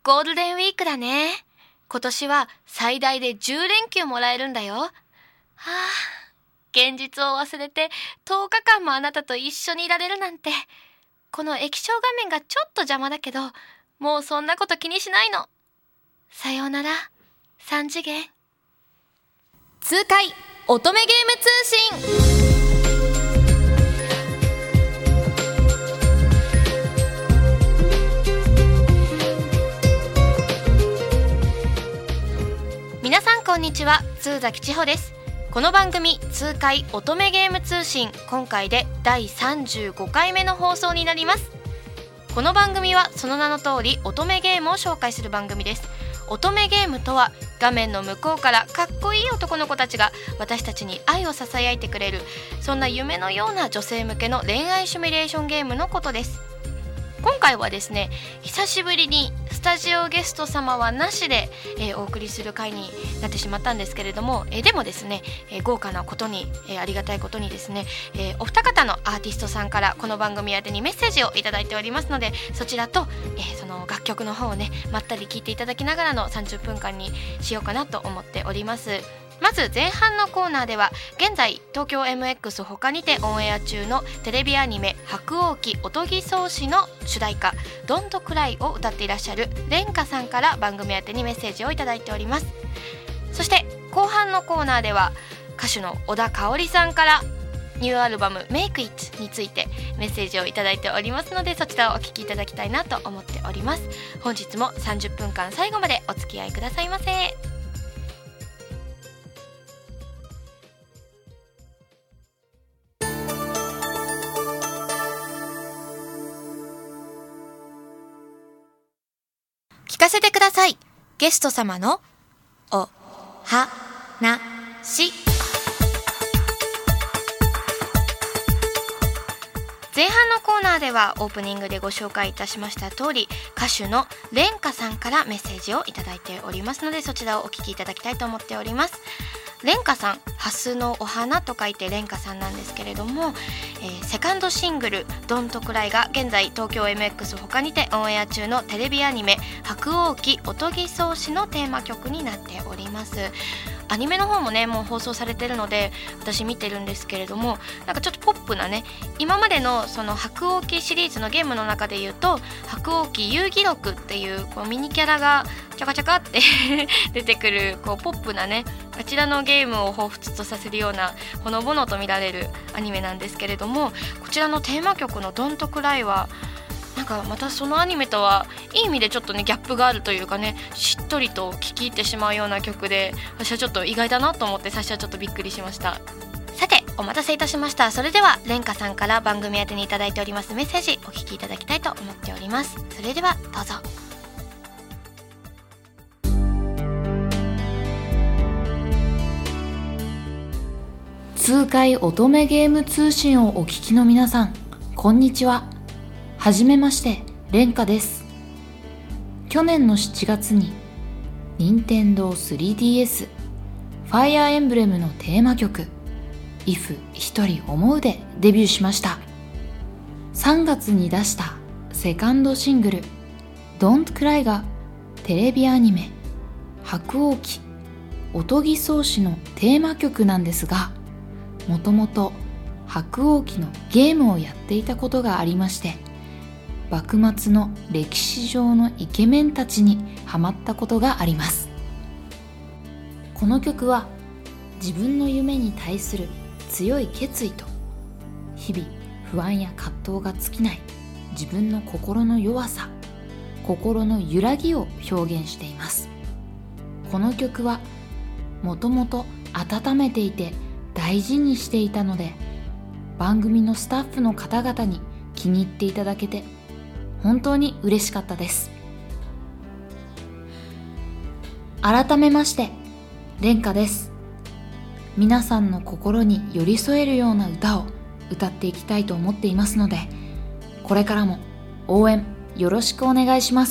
ゴールデンウィークだね。今年は最大で10連休もらえるんだよ。現実を忘れて10日間もあなたと一緒にいられるなんて。この液晶画面がちょっと邪魔だけど、もうそんなこと気にしないの。さようなら、3次元。痛快乙女ゲーム通信。皆さんこんにちは、津崎千穂です。この番組痛快乙女ゲーム通信、今回で第35回目の放送になります。この番組はその名の通り乙女ゲームを紹介する番組です。乙女ゲームとは、画面の向こうからかっこいい男の子たちが私たちに愛をささやいてくれる、そんな夢のような女性向けの恋愛シミュレーションゲームのことです。今回はですね、久しぶりにスタジオゲスト様はなしで、お送りする回になってしまったんですけれども、でもですね、豪華なことに、ありがたいことにですね、お二方のアーティストさんからこの番組宛てにメッセージをいただいておりますので、そちらと、その楽曲の方をね、まったり聴いていただきながらの30分間にしようかなと思っております。まず前半のコーナーでは、現在東京 MX 他にてオンエア中のテレビアニメ白鸚記おとぎ草子の主題歌ドントクライを歌っていらっしゃるレンカさんから番組宛てにメッセージをいただいております。そして後半のコーナーでは、歌手の小田香織さんからニューアルバム Make It についてメッセージをいただいておりますので、そちらをお聞きいただきたいなと思っております。本日も30分間最後までお付き合いくださいませ。聞かせてください。ゲスト様のおはなし。前半のコーナーではオープニングでご紹介いたしました通り、歌手のレンカさんからメッセージをいただいておりますので、そちらをお聞きいただきたいと思っております。レンカさん、ハスのお花と書いてレンカさんなんですけれども、セカンドシングルドントクライが現在東京 MX 他にてオンエア中のテレビアニメ白鸚記おとぎ草子のテーマ曲になっております。アニメの方もね、もう放送されてるので私見てるんですけれども、なんかちょっとポップなね、今までのその白鸚記シリーズのゲームの中で言うと、白鸚記遊戯録っていうこうミニキャラがチャカチャカって出てくるこうポップなね、あちらのゲームを彷彿とさせるようなほのぼのと見られるアニメなんですけれども、こちらのテーマ曲のドントクライはなんかまたそのアニメとはいい意味でちょっとねギャップがあるというかね、しっとりと聴き入ってしまうような曲で、私はちょっと意外だなと思って最初はちょっとびっくりしました。さてお待たせいたしました。それではレンカさんから番組宛てにいただいておりますメッセージお聞きいただきたいと思っております。それではどうぞ。 痛快乙女ゲーム通信をお聞きの皆さん、こんにちは。はじめまして、レンカです。去年の7月に任天堂 3DS ファイアーエンブレムのテーマ曲 If 一人思うでデビューしました。3月に出したセカンドシングル Don't Cry がテレビアニメ白鸚記おとぎ草子のテーマ曲なんですが、もともと白鸚記のゲームをやっていたことがありまして、幕末の歴史上のイケメンたちにハマったことがあります。この曲は自分の夢に対する強い決意と、日々不安や葛藤が尽きない自分の心の弱さ、心の揺らぎを表現しています。この曲はもともと温めていて大事にしていたので、番組のスタッフの方々に気に入っていただけて本当に嬉しかったです。改めましてレンカです。皆さんの心に寄り添えるような歌を歌っていきたいと思っていますので、これからも応援よろしくお願いします。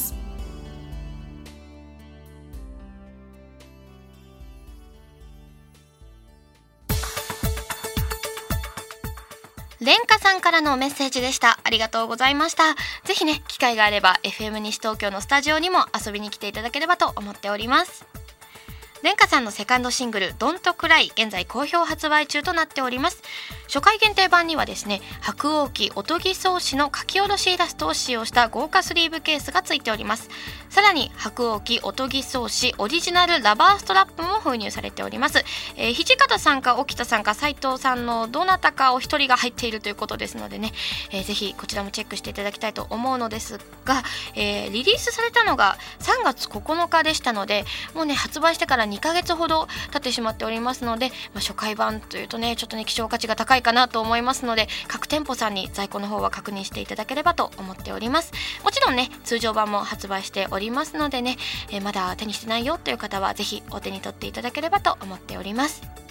レンカさんからのメッセージでした。ありがとうございました。ぜひね、機会があれば FM 西東京のスタジオにも遊びに来ていただければと思っております。レンカさんのセカンドシングル Don't Cry 現在好評発売中となっております。初回限定版にはですね、白鸚記おとぎ草子の書き下ろしイラストを使用した豪華スリーブケースがついております。さらに白鸚記おとぎ草子オリジナルラバーストラップも封入されております。土方さんか沖田さんか斉藤さんのどなたかお一人が入っているということですのでね、ぜひこちらもチェックしていただきたいと思うのですが、リリースされたのが3月9日でしたので、もうね発売してから2ヶ月ほど経ってしまっておりますので、初回版というとねちょっとね希少価値が高いかなと思いますので、各店舗さんに在庫の方は確認していただければと思っております。もちろんね通常版も発売しておりますのでね、まだ手にしてないよという方はぜひお手に取っていただければと思っております。